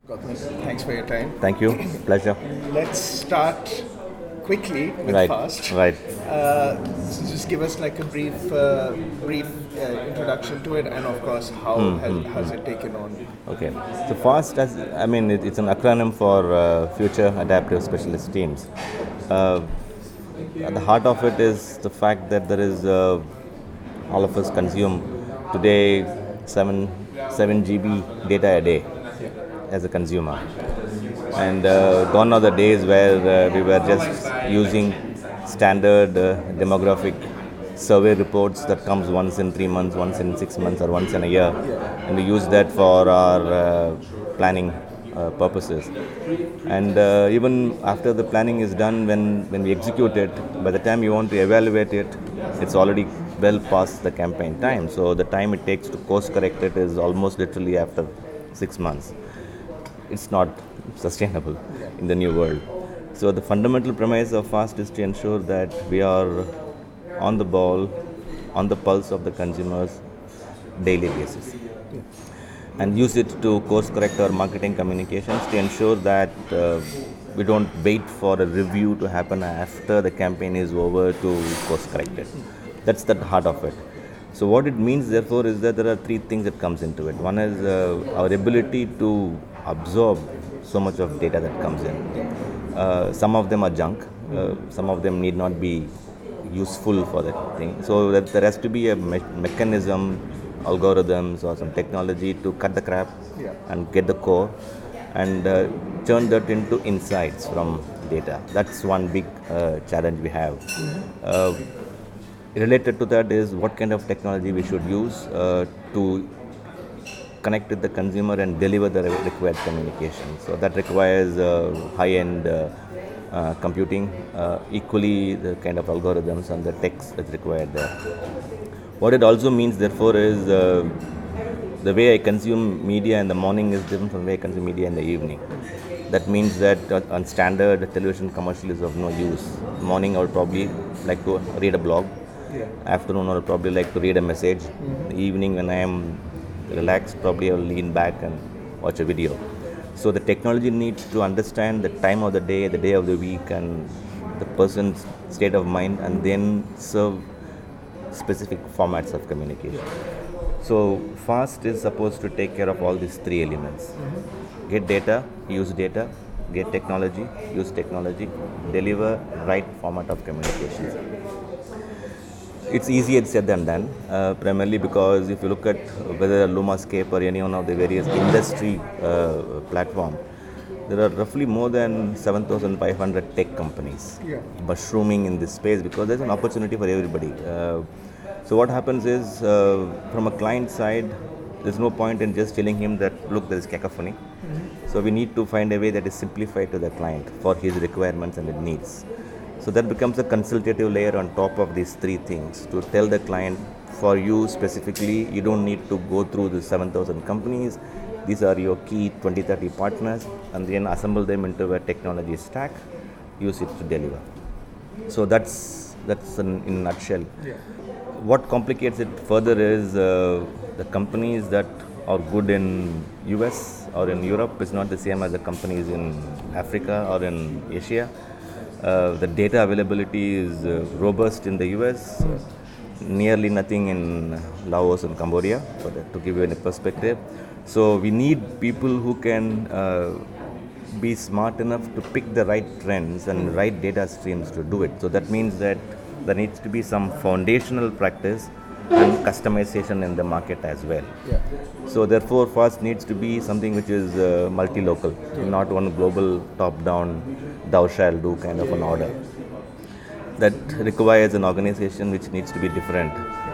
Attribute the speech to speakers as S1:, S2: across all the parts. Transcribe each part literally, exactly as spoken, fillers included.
S1: Gautam, thanks for your time.
S2: Thank you. Pleasure.
S1: Let's start quickly with
S2: Right.
S1: Fast.
S2: Right.
S1: Uh, so just give us like a brief, uh, brief uh, introduction to it, and of course, how has, has it taken on?
S2: Okay. So FAST, as I mean, it, it's an acronym for uh, Future Adaptive Specialist Teams. Uh, at the heart of it is the fact that there is uh, all of us consume today seven seven G B data a day as a consumer, and uh, gone are the days where uh, we were just using standard uh, demographic survey reports that comes once in three months, once in six months, or once in a year, and we use that for our uh, planning uh, purposes. And uh, even after the planning is done, when, when we execute it, by the time you want to evaluate it, it's already well past the campaign time. So the time it takes to course correct it is almost literally after six months. It's not sustainable in the new world. So the fundamental premise of FAST is to ensure that we are on the ball, on the pulse of the consumers daily basis, and use it to course correct our marketing communications to ensure that uh, we don't wait for a review to happen after the campaign is over to course correct it. That's the heart of it. So what it means therefore is that there are three things that comes into it. One is uh, our ability to absorb so much of data that comes in. Uh, some of them are junk, uh, some of them need not be useful for that thing. So that there has to be a me- mechanism, algorithms or some technology to cut the crap
S1: Yeah.
S2: and get the core and uh, turn that into insights from data. That's one big uh, challenge we have. Uh, related to that is what kind of technology we should use uh, to connect with the consumer and deliver the re- required communication. So that requires uh, high-end uh, uh, computing, uh, equally the kind of algorithms and the text that's required there. What it also means, therefore, is uh, the way I consume media in the morning is different from the way I consume media in the evening. That means that uh, on standard television commercial is of no use. Morning I would probably like to read a blog.
S1: Yeah.
S2: Afternoon I would probably like to read a message. The evening when I am relaxed, probably I will lean back and watch a video. So the technology needs to understand the time of the day, the day of the week, and the person's state of mind, and then serve specific formats of communication. So FAST is supposed to take care of all these three elements. Get data, use data, get technology, use technology, deliver right format of communications. It's easier said than done, uh, primarily because if you look at whether Lumascape or any one of the various industry uh, platform, there are roughly more than seven thousand five hundred tech companies
S1: Yeah.
S2: mushrooming in this space because there's an opportunity for everybody. Uh, so what happens is, uh, from a client side, there's no point in just telling him that, look, there is cacophony. So we need to find a way that is simplified to the client for his requirements and his needs. So that becomes a consultative layer on top of these three things to tell the client, for you specifically, you don't need to go through the seven thousand companies. These are your key twenty, thirty partners, and then assemble them into a technology stack, use it to deliver. So that's that's in, in a nutshell.
S1: Yeah.
S2: What complicates it further is uh, the companies that are good in U S or in Europe is not the same as the companies in Africa or in Asia. Uh, the data availability is uh, robust in the U S, nearly nothing in Laos and Cambodia, for that, to give you a perspective. So we need people who can uh, be smart enough to pick the right trends and right data streams to do it. So that means that there needs to be some foundational practice and customization in the market as well.
S1: Yeah.
S2: So therefore, FAST needs to be something which is uh, multi-local, not one global top-down, thou shalt do kind of an order. That requires an organization which needs to be different.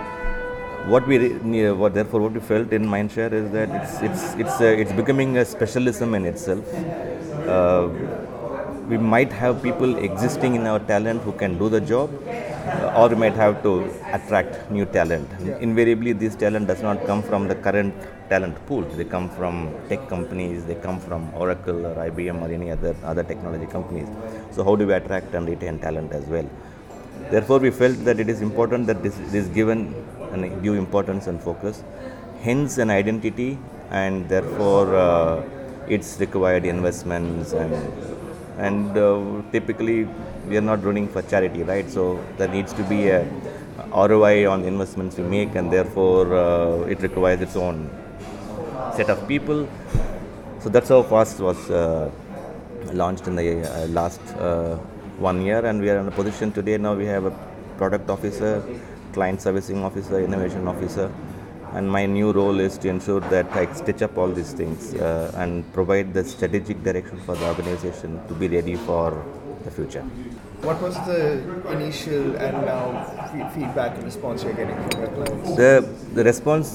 S2: What we re- what therefore what we felt in Mindshare is that it's it's it's uh, it's becoming a specialism in itself. Uh, we might have people existing in our talent who can do the job, uh, or we might have to attract new talent.
S1: Yeah.
S2: Invariably, this talent does not come from the current talent pool. They come from tech companies, they come from Oracle or I B M or any other other technology companies. So how do we attract and retain talent as well? Therefore, we felt that it is important that this is given an due importance and focus, hence an identity, and therefore uh, It's required investments, and and uh, typically we are not running for charity, right? So there needs to be a R O I on the investments we make, and therefore uh, it requires its own set of people. So that's how FAST was uh, launched in the uh, last uh, one year, and we are in a position today. Now we have a product officer, client servicing officer, innovation officer, and my new role is to ensure that I stitch up all these things uh, and provide the strategic direction for the organization to be ready for the future.
S1: What was the initial and now f- feedback and response you're getting from your clients?
S2: The the response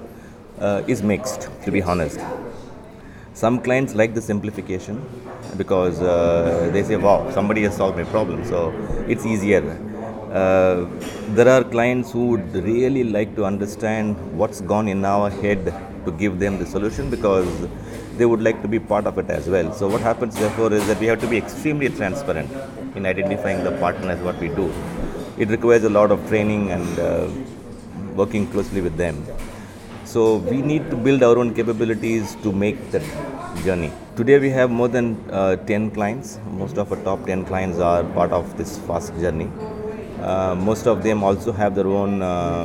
S2: uh, is mixed, to be honest. Some clients like the simplification because uh, they say, wow, somebody has solved my problem, so it's easier. Uh, there are clients who would really like to understand what's gone in our head to give them the solution, because they would like to be part of it as well. So what happens therefore is that we have to be extremely transparent in identifying the partners, what we do. It requires a lot of training and uh, working closely with them. So we need to build our own capabilities to make that journey. Today we have more than uh, ten clients. Most of our top ten clients are part of this FAST journey. Uh, most of them also have their own uh,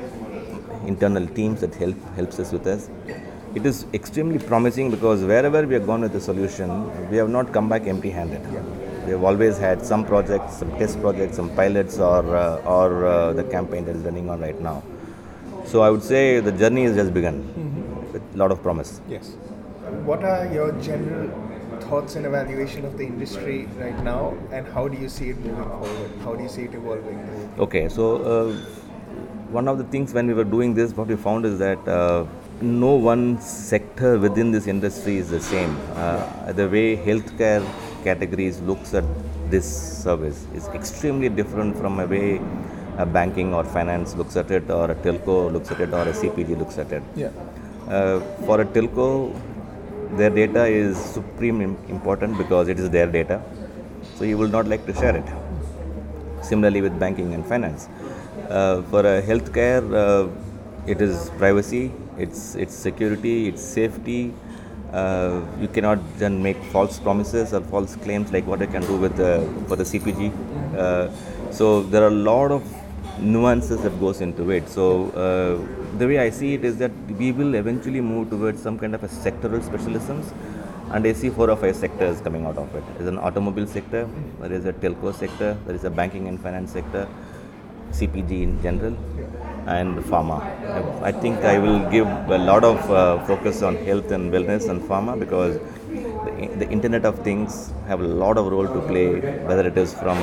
S2: internal teams that help helps us with us. It is extremely promising because wherever we have gone with the solution, we have not come back empty-handed. We have always had some projects, some test projects, some pilots, or uh, or uh, the campaign that is running on right now. So I would say the journey has just begun mm-hmm. with a lot of promise.
S1: Yes. What are your general thoughts and evaluation of the industry right now, and how do you see it moving forward? How do you see it evolving?
S2: Okay, so uh, one of the things when we were doing this, what we found is that uh, no one sector within this industry is the same. Uh, the way healthcare categories looks at this service is extremely different from a way a banking or finance looks at it, or a telco looks at it, or a C P G looks at it.
S1: Yeah.
S2: Uh, for a telco, their data is supreme important because it is their data, so you will not like to share it. Similarly with banking and finance. Uh, for a healthcare, uh, it is privacy, it's it's security, it's safety. Uh, you cannot then make false promises or false claims like what I can do with the for the C P G. Uh, so there are a lot of nuances that goes into it. So uh, the way I see it is that we will eventually move towards some kind of a sectoral specialisms, and I see four or five sectors coming out of it. There is an automobile sector, there is a telco sector, there is a banking and finance sector, C P G in general, and pharma. I think I will give a lot of uh, focus on health and wellness and pharma because the, the Internet of Things have a lot of role to play, whether it is from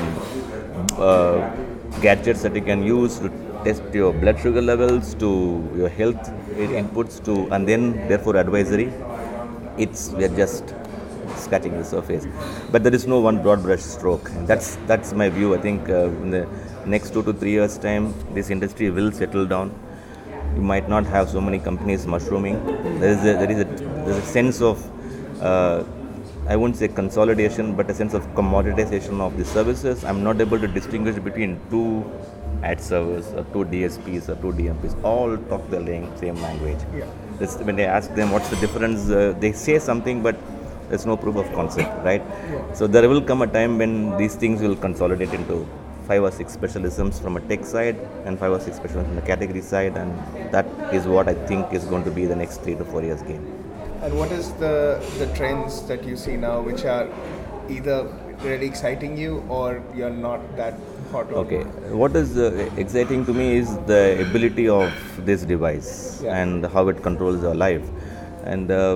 S2: uh, gadgets that you can use to test your blood sugar levels, to your health inputs, to and then therefore advisory. It's we are just scratching the surface, but there is no one broad brush stroke. And that's that's my view. I think uh, in the next two to three years time, this industry will settle down. You might not have so many companies mushrooming. There is a, there is a, there is a sense of uh, I won't say consolidation, but a sense of commoditization of the services. I'm not able to distinguish between two ad servers or two D S Ps or two D M Ps. All talk the same language.
S1: Yeah.
S2: This, when they ask them what's the difference, uh, they say something, but there's no proof of concept, right?
S1: Yeah.
S2: So there will come a time when these things will consolidate into five or six specialisms from a tech side and five or six specialisms from the category side, and that is what I think is going to be the next three to four years game.
S1: And what is the the trends that you see now, which are either really exciting you or you're not that hot on?
S2: Okay, what is uh, exciting to me is the ability of this device
S1: Yeah.
S2: and how it controls our life. And uh,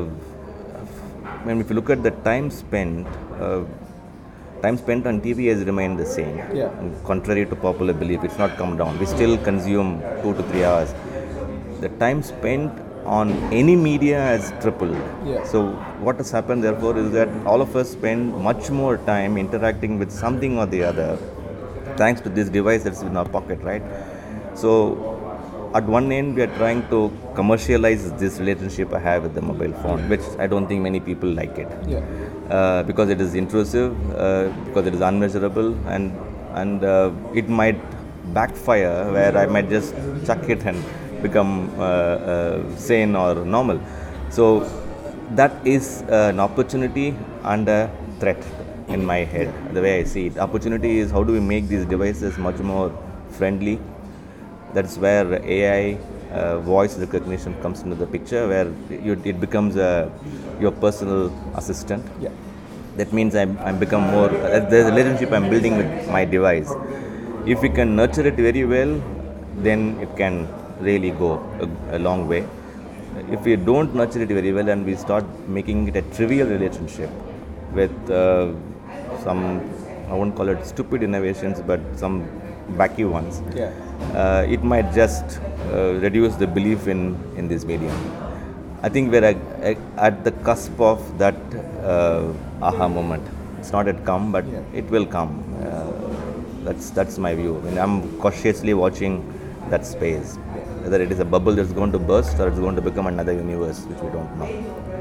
S2: when if you look at the time spent, uh, time spent on T V has remained the same.
S1: Yeah.
S2: Contrary to popular belief, it's not come down. We still consume two to three hours. The time spent on any media has tripled.
S1: Yeah.
S2: So what has happened therefore is that all of us spend much more time interacting with something or the other thanks to this device that's in our pocket, right? So at one end we are trying to commercialize this relationship I have with the mobile phone, which I don't think many people like it.
S1: Yeah.
S2: Uh, because it is intrusive, uh, because it is unmeasurable, and and uh, it might backfire where I might just chuck it and become uh, uh, sane or normal. So that is uh, an opportunity and a threat in my head, the way I see it. Opportunity is how do we make these devices much more friendly. That's where A I, uh, voice recognition comes into the picture, where you, it becomes a, your personal assistant.
S1: Yeah.
S2: That means I'm, I'm become more, uh, there's a relationship I'm building with my device. If we can nurture it very well, then it can really go a, a long way. If we don't nurture it very well and we start making it a trivial relationship with uh, some, I won't call it stupid innovations, but some wacky ones,
S1: Yeah.
S2: uh, it might just uh, reduce the belief in, in this medium. I think we're at, at the cusp of that uh, aha moment. It's not yet come, but
S1: Yeah.
S2: it will come. Uh, that's that's my view. I mean, I'm cautiously watching that space. Whether it is a bubble that's going to burst or it's going to become another universe, which we don't know.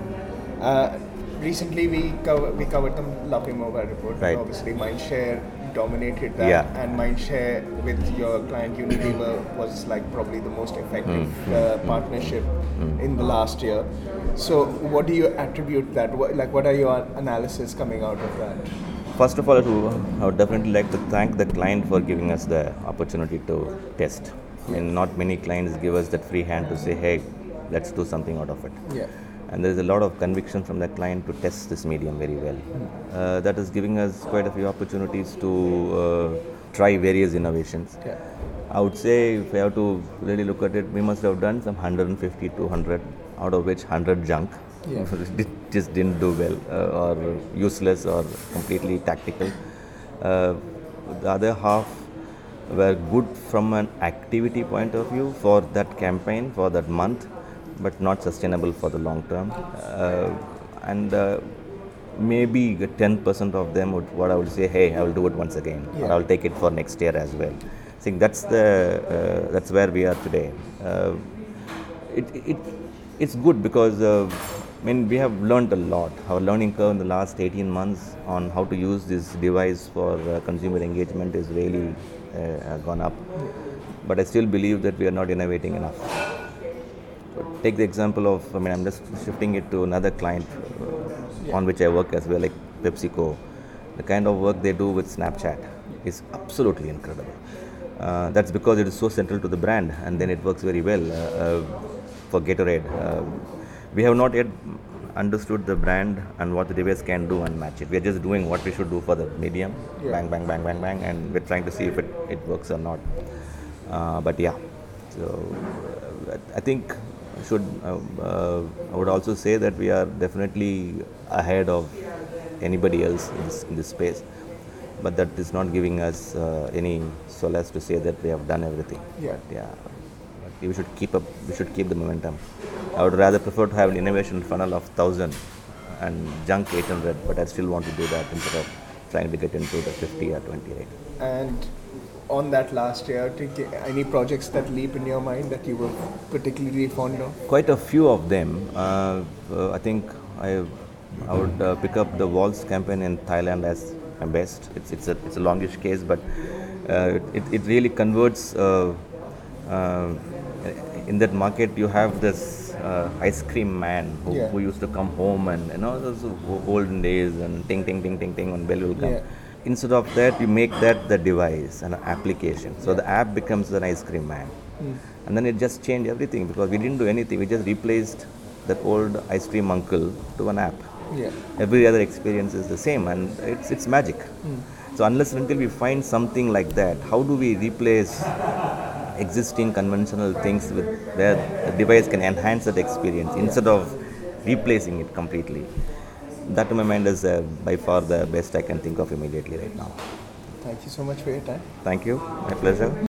S1: Uh, recently, we cover, we covered the Lapi Mobile report.
S2: Right.
S1: Obviously, Mindshare dominated that,
S2: Yeah.
S1: and Mindshare with your client Unilever was like probably the most effective
S2: Mm.
S1: uh, partnership in the last year. So, what do you attribute that? What, like, what are your analysis coming out of that?
S2: First of all, I would, I would definitely like to thank the client for giving us the opportunity to test. I mean, not many clients give us that free hand to say, hey, let's do something out of it.
S1: Yeah.
S2: And there is a lot of conviction from the client to test this medium very well. Uh, that is giving us quite a few opportunities to uh, try various innovations.
S1: Yeah.
S2: I would say if I have to really look at it, we must have done some one hundred fifty, two hundred, out of which one hundred junk.
S1: Yeah.
S2: It just didn't do well, uh, or useless or completely tactical. Uh, the other half were good from an activity point of view for that campaign, for that month, but not sustainable for the long term. Uh, and uh, maybe ten percent of them would, what I would say, hey, I will do it once again,
S1: Yeah.
S2: or I'll take it for next year as well. I think that's the uh, that's where we are today. Uh, it, it it's good because uh, I mean we have learned a lot. Our learning curve in the last eighteen months on how to use this device for uh, consumer engagement is really uh, gone up. But I still believe that we are not innovating enough. Take the example of, I mean, I'm just shifting it to another client uh, on which I work as well, like PepsiCo. The kind of work they do with Snapchat is absolutely incredible. Uh, that's because it is so central to the brand, and then it works very well. Uh, uh, for Gatorade, uh, we have not yet understood the brand and what the device can do and match it. We are just doing what we should do for the medium,
S1: Yeah.
S2: bang, bang, bang, bang, bang, and we're trying to see if it, it works or not. Uh, but yeah, so uh, I think should uh, uh, I would also say that we are definitely ahead of anybody else in this, in this space, but that is not giving us uh, any solace to say that we have done everything.
S1: Yeah.
S2: But yeah, but we should keep up. We should keep the momentum. I would rather prefer to have an innovation funnel of thousand and junk eight hundred, but I still want to do that instead of trying to get into the fifty or twenty-eight.
S1: And on that last year, did you- any projects that leap in your mind that you were particularly fond of?
S2: Quite a few of them. Uh, uh, I think I I would uh, pick up the Waltz campaign in Thailand as my best. It's it's a it's a longish case, but uh, it it really converts. Uh, uh, in that market, you have this uh, ice cream man who,
S1: Yeah.
S2: who used to come home, and you know those olden days, and ting ting ting ting ting when bell will come.
S1: Yeah.
S2: Instead of that, you make that the device, an application. So the app becomes an ice cream man. And then it just changed everything because we didn't do anything. We just replaced that old ice cream uncle to an app.
S1: Yeah.
S2: Every other experience is the same, and it's, it's magic. So unless and until we find something like that, how do we replace existing conventional things with where the device can enhance that experience instead of replacing it completely? That to my mind is uh, by far the best I can think of immediately right now.
S1: Thank you so much for your time.
S2: Thank you. My pleasure.